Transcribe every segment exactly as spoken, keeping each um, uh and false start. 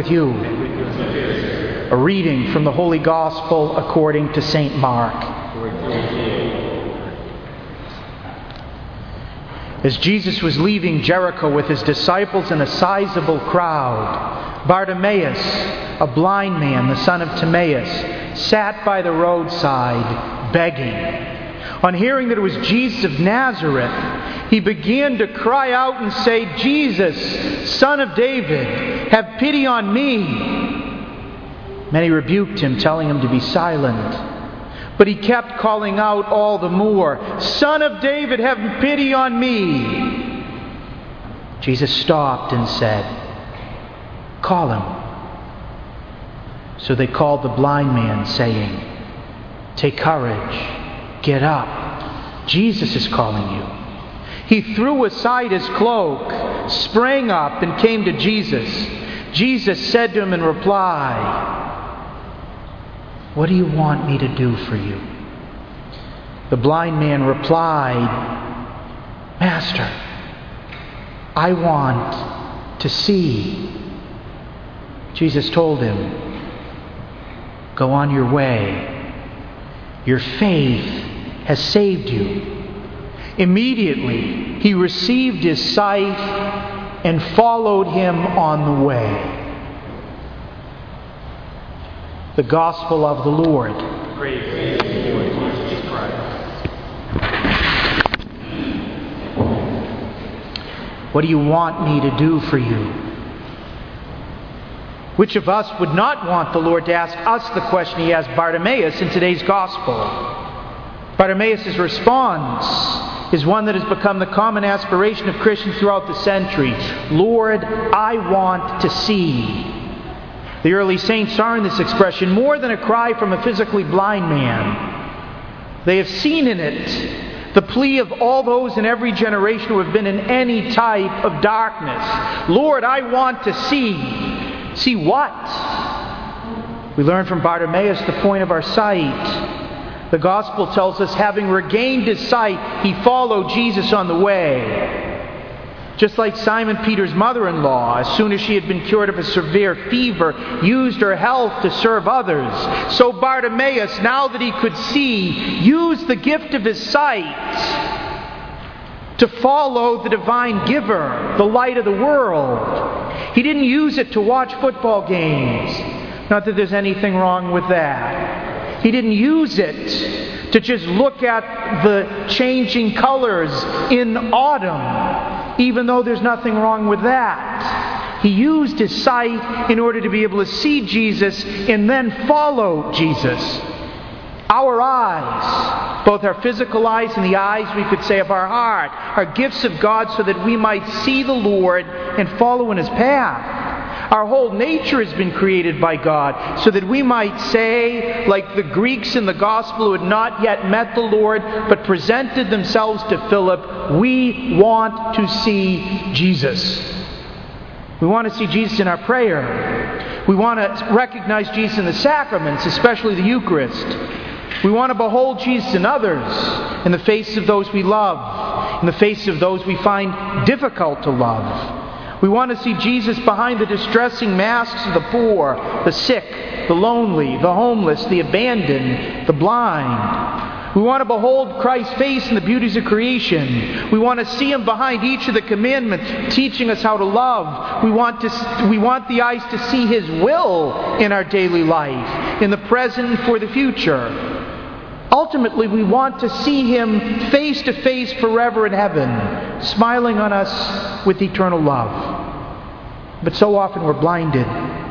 with you. A reading from the Holy Gospel according to Saint Mark. As Jesus was leaving Jericho with his disciples and a sizable crowd, Bartimaeus, a blind man, the son of Timaeus, sat by the roadside begging. On hearing that it was Jesus of Nazareth, he began to cry out and say, "Jesus, Son of David, have pity on me." Many rebuked him, telling him to be silent. But he kept calling out all the more, "Son of David, have pity on me." Jesus stopped and said, "Call him." So they called the blind man, saying, "Take courage, get up. Jesus is calling you." He threw aside his cloak, sprang up, and came to Jesus. Jesus said to him in reply, "What do you want me to do for you?" The blind man replied, "Master, I want to see." Jesus told him, "Go on your way. Your faith has saved you." Immediately, he received his sight and followed him on the way. The Gospel of the Lord. Praise to you, Lord Jesus Christ. What do you want me to do for you? Which of us would not want the Lord to ask us the question he asked Bartimaeus in today's Gospel? Bartimaeus' response is one that has become the common aspiration of Christians throughout the centuries. "Lord, I want to see." The early saints are in this expression more than a cry from a physically blind man. They have seen in it the plea of all those in every generation who have been in any type of darkness. "Lord, I want to see." See what? We learn from Bartimaeus the point of our sight. The Gospel tells us, having regained his sight, he followed Jesus on the way. Just like Simon Peter's mother-in-law, as soon as she had been cured of a severe fever, used her health to serve others, so Bartimaeus, now that he could see, used the gift of his sight to follow the divine giver, the light of the world. He didn't use it to watch football games. Not that there's anything wrong with that. He didn't use it to just look at the changing colors in autumn, even though there's nothing wrong with that. He used his sight in order to be able to see Jesus and then follow Jesus. Our eyes, both our physical eyes and the eyes, we could say, of our heart, are gifts of God so that we might see the Lord and follow in his path. Our whole nature has been created by God so that we might say, like the Greeks in the Gospel who had not yet met the Lord but presented themselves to Philip, we want to see Jesus. We want to see Jesus in our prayer. We want to recognize Jesus in the sacraments, especially the Eucharist. We want to behold Jesus in others, in the face of those we love, in the face of those we find difficult to love. We want to see Jesus behind the distressing masks of the poor, the sick, the lonely, the homeless, the abandoned, the blind. We want to behold Christ's face in the beauties of creation. We want to see him behind each of the commandments, teaching us how to love. We want to, we want the eyes to see his will in our daily life, in the present and for the future. Ultimately, we want to see him face to face forever in heaven, smiling on us with eternal love. But so often we're blinded.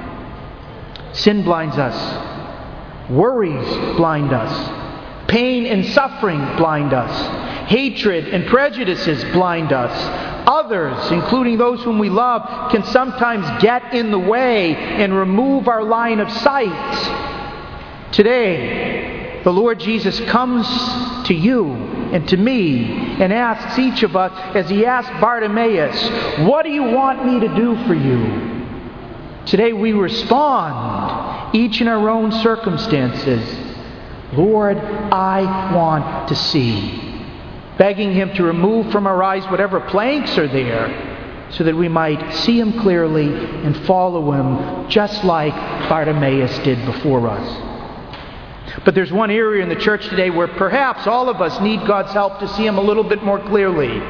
Sin blinds us. Worries blind us. Pain and suffering blind us. Hatred and prejudices blind us. Others, including those whom we love, can sometimes get in the way and remove our line of sight. Today, the Lord Jesus comes to you and to me and asks each of us, as he asked Bartimaeus, "What do you want me to do for you?" Today we respond, each in our own circumstances, "Lord, I want to see." Begging him to remove from our eyes whatever planks are there, so that we might see him clearly and follow him just like Bartimaeus did before us. But there's one area in the church today where perhaps all of us need God's help to see him a little bit more clearly.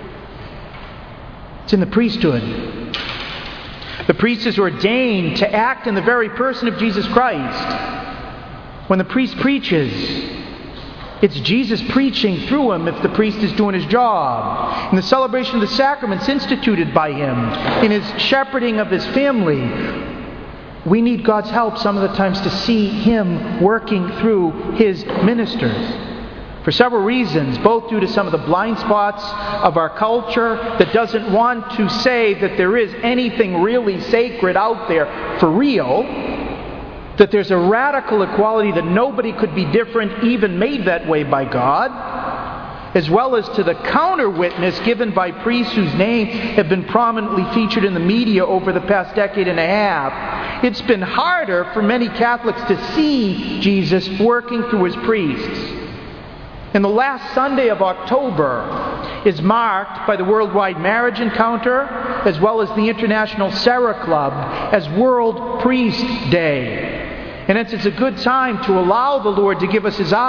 It's in the priesthood. The priest is ordained to act in the very person of Jesus Christ. When the priest preaches, it's Jesus preaching through him if the priest is doing his job. In the celebration of the sacraments instituted by him, in his shepherding of his family, we need God's help some of the times to see him working through his ministers. For several reasons, both due to some of the blind spots of our culture that doesn't want to say that there is anything really sacred out there for real, that there's a radical equality that nobody could be different, even made that way by God, as well as to the counter-witness given by priests whose names have been prominently featured in the media over the past decade and a half. It's been harder for many Catholics to see Jesus working through his priests. And the last Sunday of October is marked by the Worldwide Marriage Encounter, as well as the International Sarah Club, as World Priest Day. And hence it's a good time to allow the Lord to give us his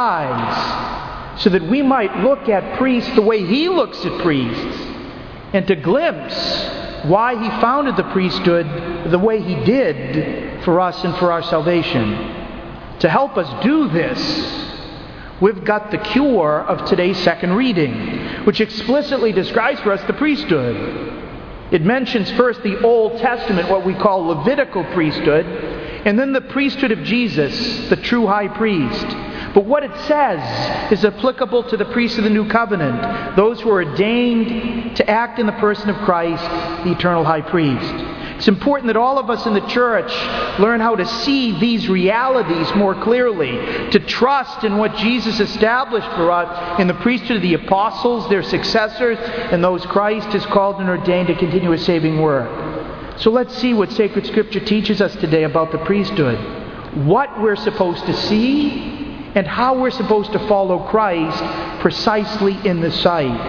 eyes, so that we might look at priests the way he looks at priests, and to glimpse why he founded the priesthood the way he did for us and for our salvation. To help us do this, we've got the cure of today's second reading, which explicitly describes for us the priesthood. It mentions first the Old Testament, what we call Levitical priesthood, and then the priesthood of Jesus, the true high priest. But what it says is applicable to the priests of the New Covenant, those who are ordained to act in the person of Christ, the eternal high priest. It's important that all of us in the church learn how to see these realities more clearly, to trust in what Jesus established for us in the priesthood of the apostles, their successors, and those Christ has called and ordained to continue his saving work. So let's see what sacred Scripture teaches us today about the priesthood, what we're supposed to see, and how we're supposed to follow Christ precisely in the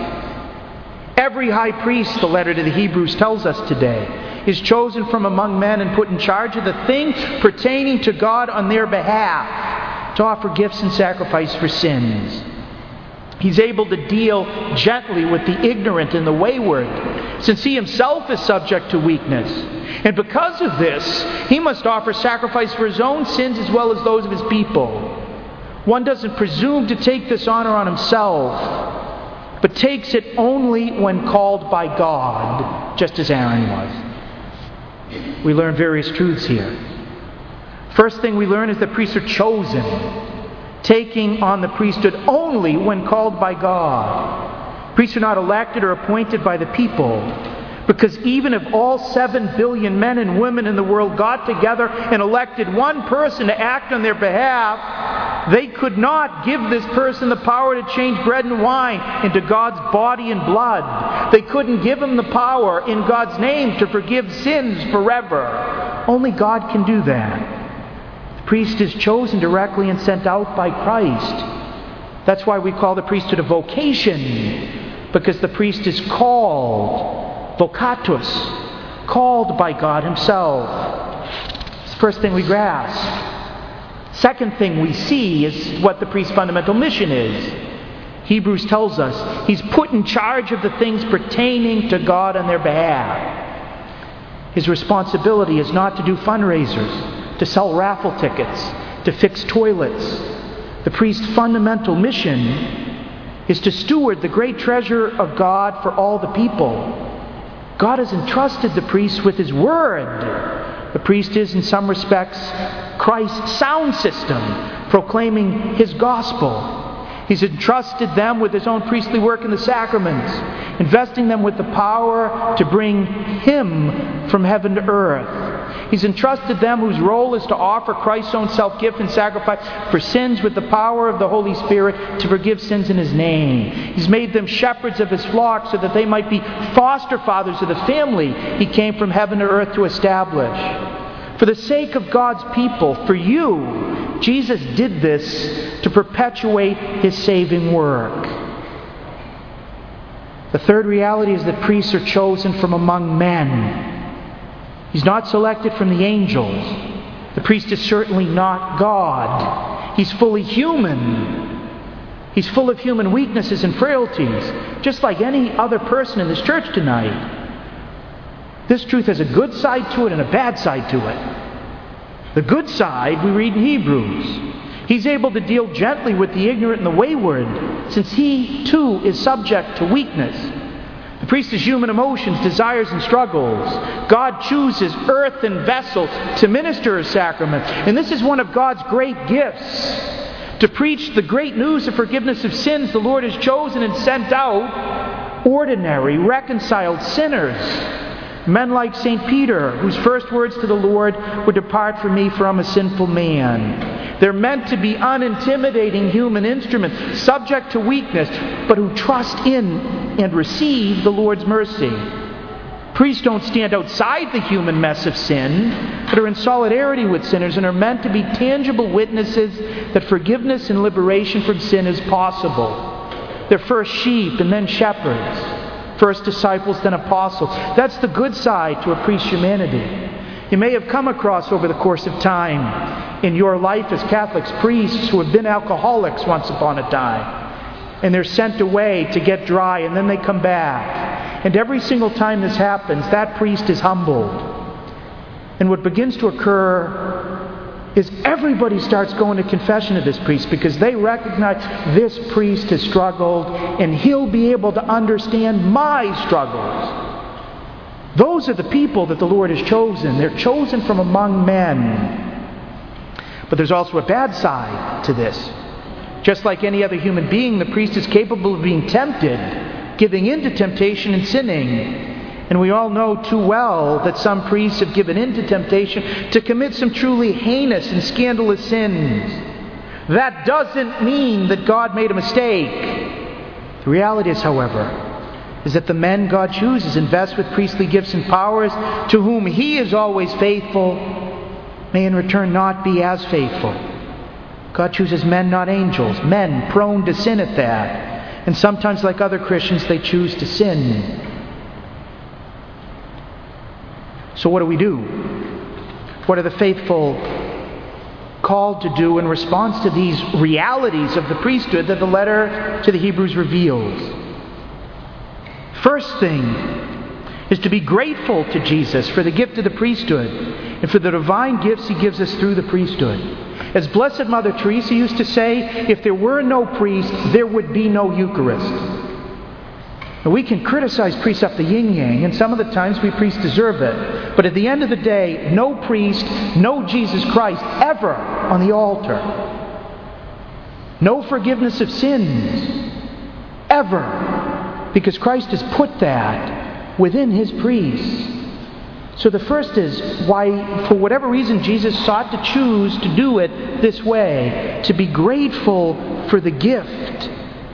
sight. Every high priest, the letter to the Hebrews tells us today, is chosen from among men and put in charge of the things pertaining to God on their behalf, to offer gifts and sacrifice for sins. He's able to deal gently with the ignorant and the wayward, since he himself is subject to weakness. And because of this, he must offer sacrifice for his own sins as well as those of his people. One doesn't presume to take this honor on himself, but takes it only when called by God, just as Aaron was. We learn various truths here. First thing we learn is that priests are chosen, taking on the priesthood only when called by God. Priests are not elected or appointed by the people, because even if all seven billion men and women in the world got together and elected one person to act on their behalf, they could not give this person the power to change bread and wine into God's body and blood. They couldn't give him the power in God's name to forgive sins forever. Only God can do that. The priest is chosen directly and sent out by Christ. That's why we call the priesthood a vocation, because the priest is called, vocatus, called by God himself. It's the first thing we grasp. Second thing we see is what the priest's fundamental mission is. Hebrews tells us he's put in charge of the things pertaining to God on their behalf. His responsibility is not to do fundraisers, to sell raffle tickets, to fix toilets. The priest's fundamental mission is to steward the great treasure of God for all the people. God has entrusted the priest with his word. The priest is, in some respects, Christ's sound system, proclaiming his gospel. He's entrusted them with his own priestly work in the sacraments, investing them with the power to bring him from heaven to earth. He's entrusted them whose role is to offer Christ's own self-gift and sacrifice for sins with the power of the Holy Spirit to forgive sins in his name. He's made them shepherds of his flock so that they might be foster fathers of the family he came from heaven to earth to establish. For the sake of God's people, for you, Jesus did this to perpetuate his saving work. The third reality is that priests are chosen from among men. He's not selected from the angels. The priest is certainly not God. He's fully human. He's full of human weaknesses and frailties, just like any other person in this church tonight. This truth has a good side to it and a bad side to it. The good side we read in Hebrews. He's able to deal gently with the ignorant and the wayward, since he too is subject to weakness. The priest has human emotions, desires, and struggles. God chooses earthen vessels to minister His sacraments. And this is one of God's great gifts. To preach the great news of forgiveness of sins, the Lord has chosen and sent out ordinary, reconciled sinners. Men like Saint Peter, whose first words to the Lord were, "Depart from me, for I'm a sinful man." They're meant to be unintimidating human instruments, subject to weakness, but who trust in and receive the Lord's mercy. Priests don't stand outside the human mess of sin, but are in solidarity with sinners and are meant to be tangible witnesses that forgiveness and liberation from sin is possible. They're first sheep and then shepherds. First disciples, then apostles. That's the good side to a priest's humanity. You may have come across over the course of time in your life as Catholics priests who have been alcoholics once upon a time. And they're sent away to get dry, and then they come back. And every single time this happens, that priest is humbled. And what begins to occur is everybody starts going to confession of this priest because they recognize this priest has struggled and he'll be able to understand my struggles. Those are the people that the Lord has chosen. They're chosen from among men. But there's also a bad side to this. Just like any other human being, the priest is capable of being tempted, giving in to temptation and sinning. And we all know too well that some priests have given in to temptation to commit some truly heinous and scandalous sins. That doesn't mean that God made a mistake. The reality is, however, is that the men God chooses, invests with priestly gifts and powers, to whom He is always faithful, may in return not be as faithful. God chooses men, not angels. Men prone to sin at that. And sometimes, like other Christians, they choose to sin. So what do we do? What are the faithful called to do in response to these realities of the priesthood that the letter to the Hebrews reveals? First thing is to be grateful to Jesus for the gift of the priesthood and for the divine gifts He gives us through the priesthood. As Blessed Mother Teresa used to say, if there were no priest, there would be no Eucharist. Now, we can criticize priests up the yin-yang, and some of the times we priests deserve it. But at the end of the day, no priest, no Jesus Christ ever on the altar. No forgiveness of sins ever, because Christ has put that within His priests. So the first is why, for whatever reason, Jesus sought to choose to do it this way, to be grateful for the gift.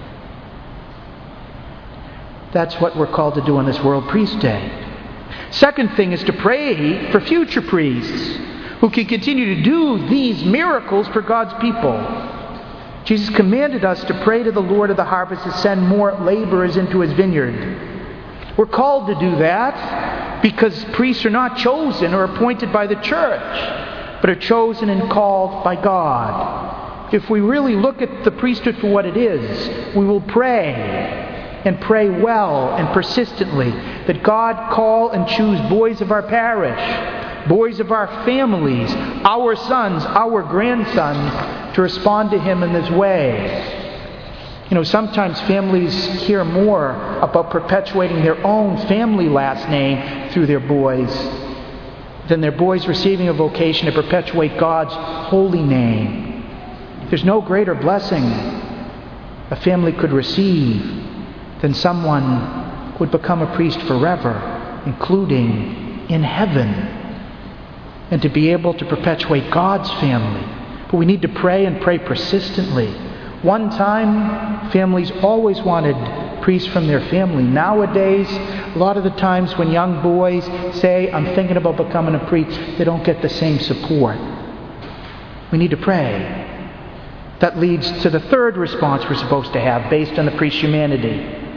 That's what we're called to do on this World Priest Day. Second thing is to pray for future priests who can continue to do these miracles for God's people. Jesus commanded us to pray to the Lord of the harvest to send more laborers into His vineyard. We're called to do that because priests are not chosen or appointed by the church, but are chosen and called by God. If we really look at the priesthood for what it is, we will pray, and pray well and persistently, that God call and choose boys of our parish, boys of our families, our sons, our grandsons, to respond to Him in this way. You know, sometimes families care more about perpetuating their own family last name through their boys than their boys receiving a vocation to perpetuate God's holy name. There's no greater blessing a family could receive than someone who would become a priest forever, including in heaven, and to be able to perpetuate God's family. But we need to pray and pray persistently. One time, families always wanted priests from their family. Nowadays, a lot of the times when young boys say, I'm thinking about becoming a priest, they don't get the same support. We need to pray. That leads to the third response we're supposed to have based on the priest's humanity.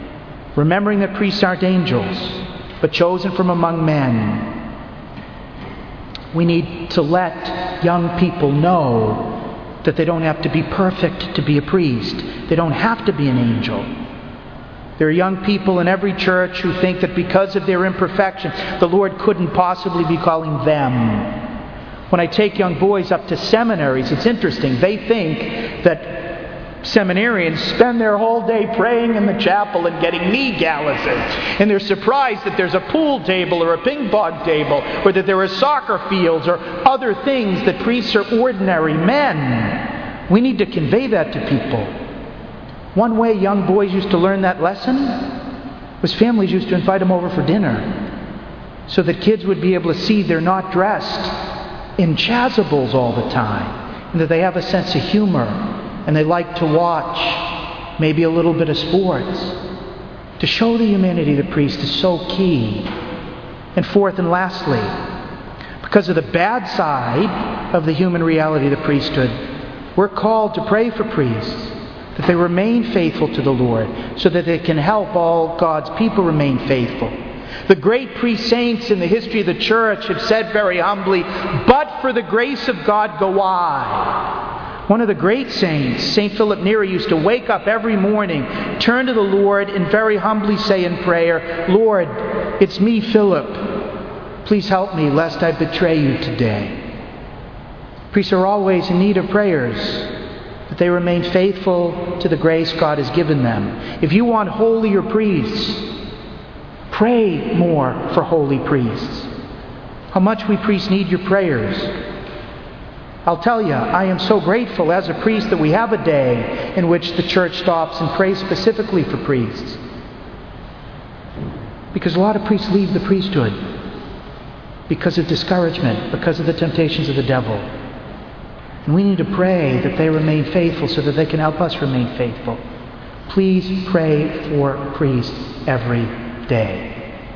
remembering that priests aren't angels, but chosen from among men. We need to let young people know that they don't have to be perfect to be a priest. They don't have to be an angel. There are young people in every church who think that because of their imperfection, the Lord couldn't possibly be calling them. When I take young boys up to seminaries, it's interesting. They think that seminarians spend their whole day praying in the chapel and getting knee galluses. And they're surprised that there's a pool table or a ping pong table, or that there are soccer fields or other things, that priests are ordinary men. We need to convey that to people. One way young boys used to learn that lesson was families used to invite them over for dinner, so that kids would be able to see they're not dressed in chasubles all the time, and that they have a sense of humor. And they like to watch maybe a little bit of sports. To show the humanity of the priest is so key. And fourth and lastly, because of the bad side of the human reality of the priesthood, we're called to pray for priests, that they remain faithful to the Lord, so that they can help all God's people remain faithful. The great priest saints in the history of the church have said very humbly, "But for the grace of God go I." One of the great saints, Saint Philip Neri, used to wake up every morning, turn to the Lord, and very humbly say in prayer, "Lord, it's me, Philip. Please help me, lest I betray you today." Priests are always in need of prayers, that they remain faithful to the grace God has given them. If you want holier priests, pray more for holy priests. How much we priests need your prayers. I'll tell you, I am so grateful as a priest that we have a day in which the church stops and prays specifically for priests. Because a lot of priests leave the priesthood because of discouragement, because of the temptations of the devil. And we need to pray that they remain faithful so that they can help us remain faithful. Please pray for priests every day.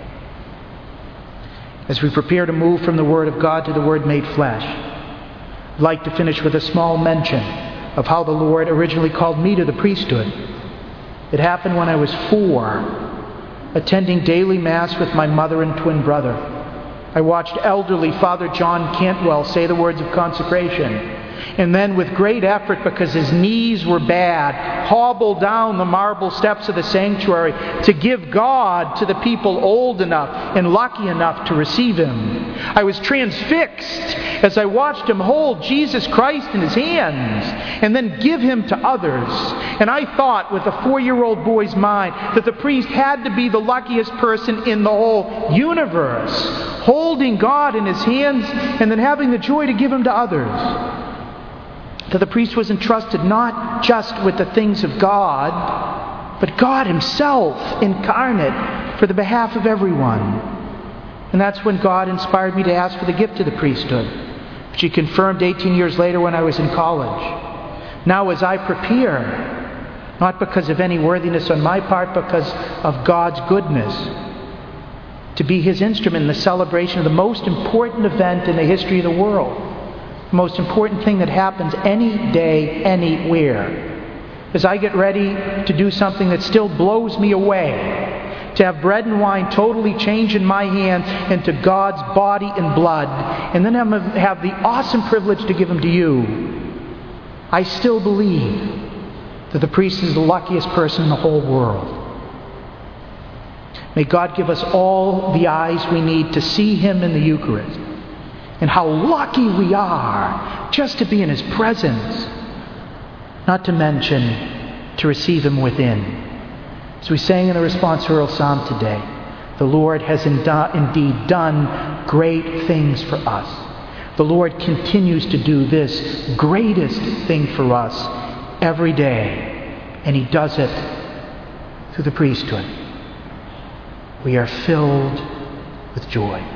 As we prepare to move from the Word of God to the Word made flesh, I'd like to finish with a small mention of how the Lord originally called me to the priesthood. It happened when I was four, attending daily Mass with my mother and twin brother. I watched elderly Father John Cantwell say the words of consecration, and then with great effort, because his knees were bad, hobble down the marble steps of the sanctuary to give God to the people old enough and lucky enough to receive Him. I was transfixed as I watched him hold Jesus Christ in his hands and then give Him to others. And I thought, with a four-year-old boy's mind, that the priest had to be the luckiest person in the whole universe, holding God in his hands and then having the joy to give Him to others. That the priest was entrusted not just with the things of God, but God Himself incarnate for the behalf of everyone. And that's when God inspired me to ask for the gift of the priesthood, which He confirmed eighteen years later when I was in college. Now as I prepare, not because of any worthiness on my part, but because of God's goodness, to be His instrument in the celebration of the most important event in the history of the world, the most important thing that happens any day, anywhere. As I get ready to do something that still blows me away, to have bread and wine totally changed in my hands into God's body and blood, and then have the awesome privilege to give them to you, I still believe that the priest is the luckiest person in the whole world. May God give us all the eyes we need to see Him in the Eucharist, and how lucky we are just to be in His presence, not to mention to receive Him within. As we sang in the responsorial psalm today, the Lord has indeed done great things for us. The Lord continues to do this greatest thing for us every day, and He does it through the priesthood. We are filled with joy.